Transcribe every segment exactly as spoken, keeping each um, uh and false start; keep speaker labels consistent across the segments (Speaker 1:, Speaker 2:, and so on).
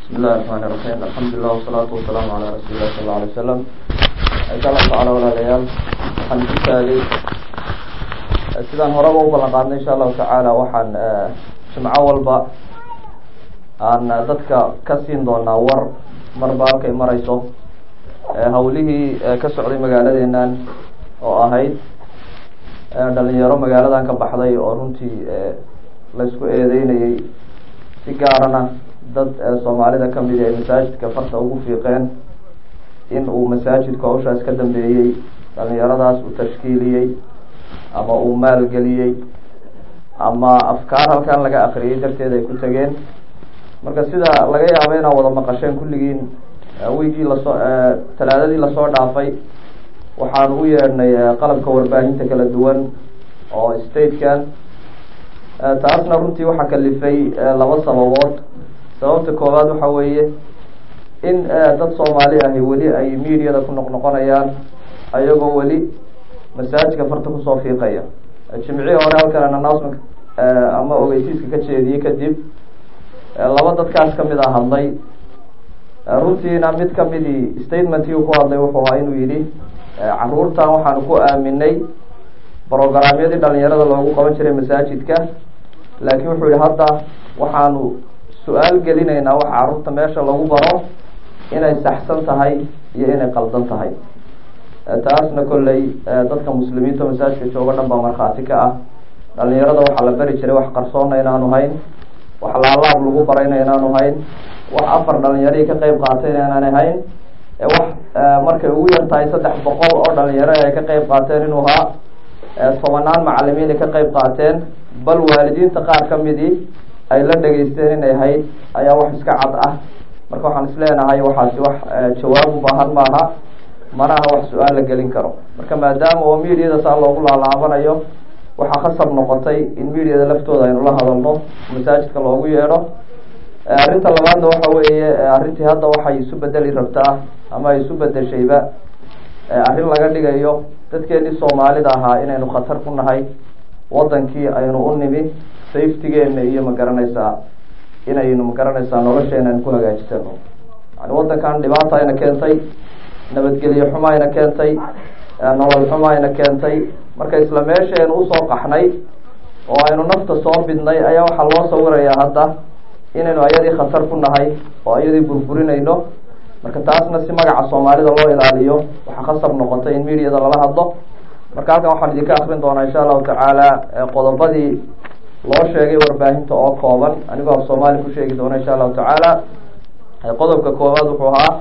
Speaker 1: بسم الله الرحمن الرحيم الحمد لله والصلاة والسلام على رسول الله صلى الله عليه وسلم إن شاء الله تعالى ولا ليال waxaan ku taagay sidaan horeba u ballan qaadnay insha allahu tacaala waxaan jimco walba aan dadka ka siin doonaa war marba halkay marayso hawlihii ka socday magaaladeenan oo ahayd dhalinyaro magaaladan ka baxday oo runtii la isku eedeynayay si gaarana dad soomaalida kamid ay masaajidka farta ugu fiiqeen in uu masaajidka hawshaas ka dambeeyey dhalinyaradaas uu tashkiiliyey ama uu maalgeliyey ama afkaar halkan laga akriyay darteed ay ku tageen marka sida laga yaabo inaa wada maqasheen kulligiin wiigii lasoo talaadadii lasoo dhaafay waxaan u yeedhnay qalabka warbaahinta kala duwan oo statekan taasna runtii waxaa kalifay laba sababood sababta koowaad waxa weeye in dad soomaali ahi weli ay mediada ku noqnoqonayaan ayagoo weli masaajidka farta kusoo fiiqaya jimcihii hore halkan announcement ama ogeysiiska ka jeediyey kadib laba dadkaas kamid a hadlay runtiina mid kamidii statementkii uu ku hadlay wuxuu ahaa inuu yidhi caruurtan waxaanu ku aaminay brogramyadii dhalinyarada loogu qaban jiray masaajidka laakiin wuxuu yihi hadda waxaanu su-aal gelinaynaa waxa carruurta meesha lagu baro inay saxsan tahay iyo inay qaldan tahay taasna kolley dadka muslimiinta masaajidka jooga dhan baa markhaati ka ah dhalinyarada waxaa la bari jiray wax qarsoonna inaanu hayn wax laalaab lagu barayna inaanu hayn wax afar dhalinyarii ka qeyb qaatayna inaanay hayn wax markay ugu yar tahay saddex boqol oo dhalinyaro ay ka qeyb qaateen inuu ahaa tobanaan macalimiin ay ka qeyb qaateen bal waalidiinta qaar kamidii ay la dhegeysteen inay hayd ayaa wax iska cad ah marka waxaan isleenahay waxaasi wax jawaab u baahan maaha mana aha wax su-aal la gelin karo marka maadaama oo mediada saa loogu laalaabanayo waxaa khasab noqotay in mediada laftooda aynu la hadalno masaajidka loogu yeedho arrinta labaadna waxa weeye arrintii hadda waxay isu bedeli rabtaa ama ay isu bedeshayba arrin laga dhigayo dadkeenii soomaalida ahaa inaynu khatar ku nahay wadankii aynu u nimi safetygeena iyo ma garanaysaa inaynu ma garanaysaa nolosheena aynu ku hagaajisano yani wadankan dhibaata ayna keentay nabadgelyo xuma ayna keentay nolol xuma ayna keentay marka isla meesheenu usoo qaxnay oo aynu nafta soo bidnay ayaa waxaa loo sawirayaa hadda inaynu ayadii khatar ku nahay oo ayadii burburinayno marka taasna si magaca soomaalida loo ilaaliyo waxaa khasab noqotay in mediada lala hadlo marka halkan waxaan idinka akrin doonaa insha allahu tacaala qodobadii loo sheegay warbaahinta oo kooban anigoo af soomaali ku sheegi doona insha allahu tacaala qodobka koowaad wuxuu ahaa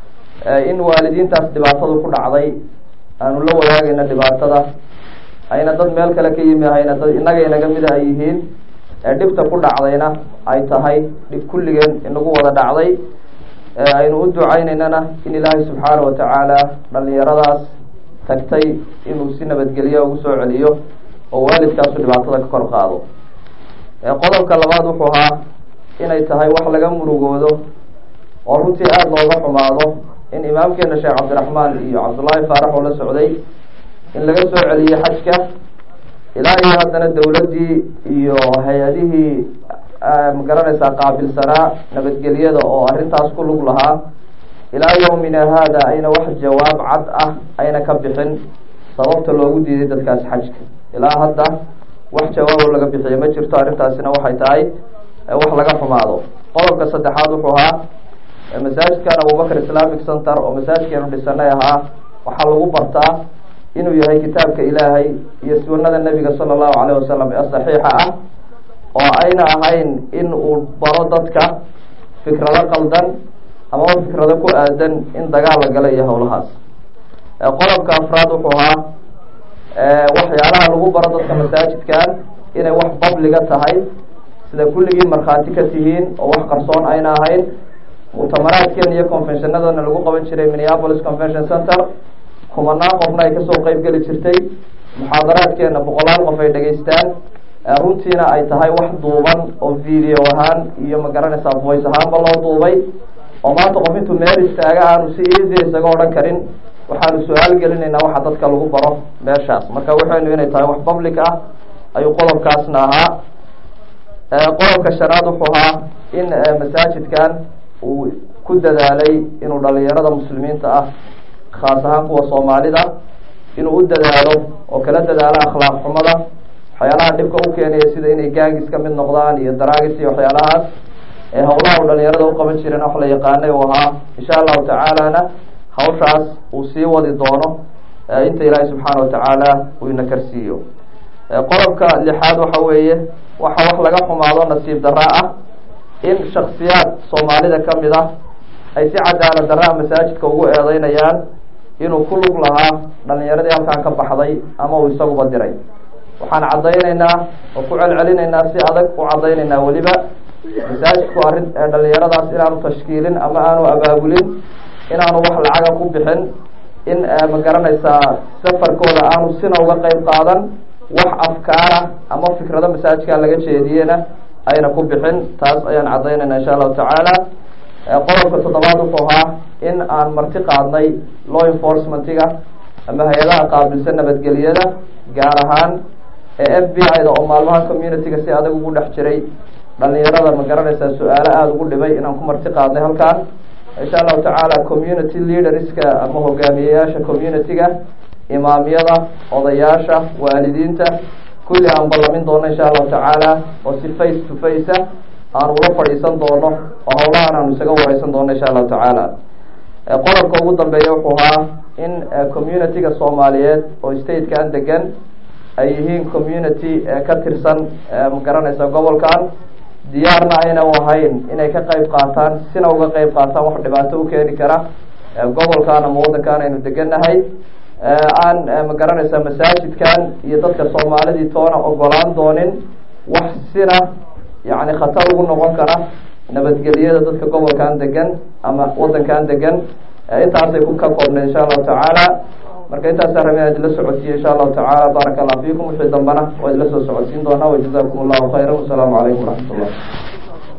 Speaker 1: in waalidiintaas dhibaatadu ku dhacday aanu la wadaagayna dhibaatada ayna dad meel kale ka yimi ahayna dad innaga inaga mida ay yihiin dhibta ku dhacdayna ay tahay dhib kulligeen inagu wada dhacday aynu u ducaynaynana in ilaahay subxaana wa tacaala dhalinyaradaas tagtay inuu si nabadgelyo ugu soo celiyo oo waalidkaasu dhibaatada ka kor qaado qodobka labaad wuxuu ahaa inay tahay wax laga murugoodo oo runtii aada looga xumaado in imaamkeena sheekh cabdiraxmaan iyo cabdullaahi faarax oo la socday in laga soo celiyey xajka ilaa iyo haddana dawladdii iyo hay-adihii ma garanaysaa qaabilsanaa nabadgelyada oo arrintaas ku lug lahaa ilaa yawmina haada ayna wax jawaab cad ah ayna ka bixin sababta loogu diiday dadkaas xajka ilaa hadda wax jawaabo laga bixiye ma jirto arrintaasina waxay tahay wax laga xumaado qodobka saddexaad wuxuu ahaa masaajidkan abubakr islamic center oo masaajidkeenu dhisanay ahaa waxaa lagu bartaa inuu yahay kitaabka ilaahay iyo sunada nebiga sala allahu calayh wasalam ee saxiixa ah oo ayna ahayn in uu baro dadka fikrado qaldan ama fikrado ku aadan in dagaal la gala iyo howlahaas qodobka afraad wuxuu ahaa waxyaalaha lagu baro dadka masaajidkan inay wax babliga tahay sida kulligiin markhaati ka tihiin oo wax qarsoon ayna ahayn muctamaraadkeena iyo conventionadana lagu qaban jiray minneapolis convention center kumanaan qofna ay kasoo qeyb geli jirtay muxaadaraadkeena boqolaal qof ay dhegeystaan runtiina ay tahay wax duuban oo video ahaan iyo ma garanaysaa voice ahaanba loo duubay oo maanta qof intuu meel istaaga aanu si easy isaga odhan karin waxaanu su-aal gelinaynaa waxa dadka lagu baro meeshaas marka waxaynu inay tahay wax public ah ayuu qodobkaasna ahaa qodobka shanaad wuxuu ahaa in masaajidkan uu ku dadaalay inuu dhalinyarada muslimiinta ah khaas ahaan kuwa soomaalida inuu u dadaalo oo kala dadaalo akhlaaq xumada waxyaalaha dhibka u keenaya sida inay gaangis ka mid noqdaan iyo daraagis iyo waxyaalahaas ee hawlaha uu dhalinyarada u qaban jireen wax la yaqaanay uu ahaa insha allahu tacaalana hawshaas uu sii wadi doono inta ilaahay subxaana watacaala uu ina karsiiyo. qodobka lixaad waxa weeye waxa wax laga xumaado nasiib daraa ah in shaksiyaad soomaalida kamid ah ay si cadaalad daraa masaajidka ugu eedeynayaan inuu ku lug lahaa dhalinyaradii halkaan ka baxday ama uu isaguba diray. waxaan caddaynaynaa oo ku celcelinaynaa si adag u caddaynaynaa weliba masaajidku arrin dhalinyaradaas inaanu tashkiilin ama aanu abaabulin, inaanu wax lacaga ku bixin, in ma garanaysaa safarkooda aanu sina uga qeyb qaadan, wax afkaara ama fikrado masaajidka laga jeediyena ayna ku bixin. taas ayaan caddaynayna insha allahu tacaala. qodobka toddobaad wuxuu ahaa in aan marti qaadnay law enforcementiga ama hay-adaha qaabilsan nabadgeliyada gaar ahaan f b i-da oo maalmaha community-ga si adag ugu dhex jiray dhalinyarada ma garanaysaa su-aalo aada ugu dhibay inaan ku marti qaadnay halkaan insha allahu tacaala. community leaderska ama hogaamiyeyaasha community-ga, imaamyada, odayaasha, waalidiinta kulli aan ballamin doono insha allahu tacaala oo si face to face ah aan ula fadhiisan doono oo hawlahan aanu isaga wareysan doono insha allahu tacaala. qodobka ugu dambeeya wuxuu ahaa in community-ga soomaaliyeed oo state-kan degan ay yihiin community ka tirsan ma garanaysa gobolkan, diyaarna ayna ahayn inay ka qeyb qaataan sina uga qeyb qaataan wax dhibaato u keeni kara gobolkan ama waddankan aynu degannahay. aan ma garanaysaa masaajidkan iyo dadka soomaalidii toona ogolaan doonin wax sina yani khatar ugu noqon kara nabadgelyada dadka gobolkan degan ama waddankan degan. intaasay ku ka koobnay insha allahu tacaala. marka intaasa rabin aan idinla socodsiiye insha allahu tacaala. baaraka allah fiikum. wixii dambana waa idinla soo socodsiin doonaa. wajazakum allahu khayra. wasalaamu calaykum waraxmat ullah.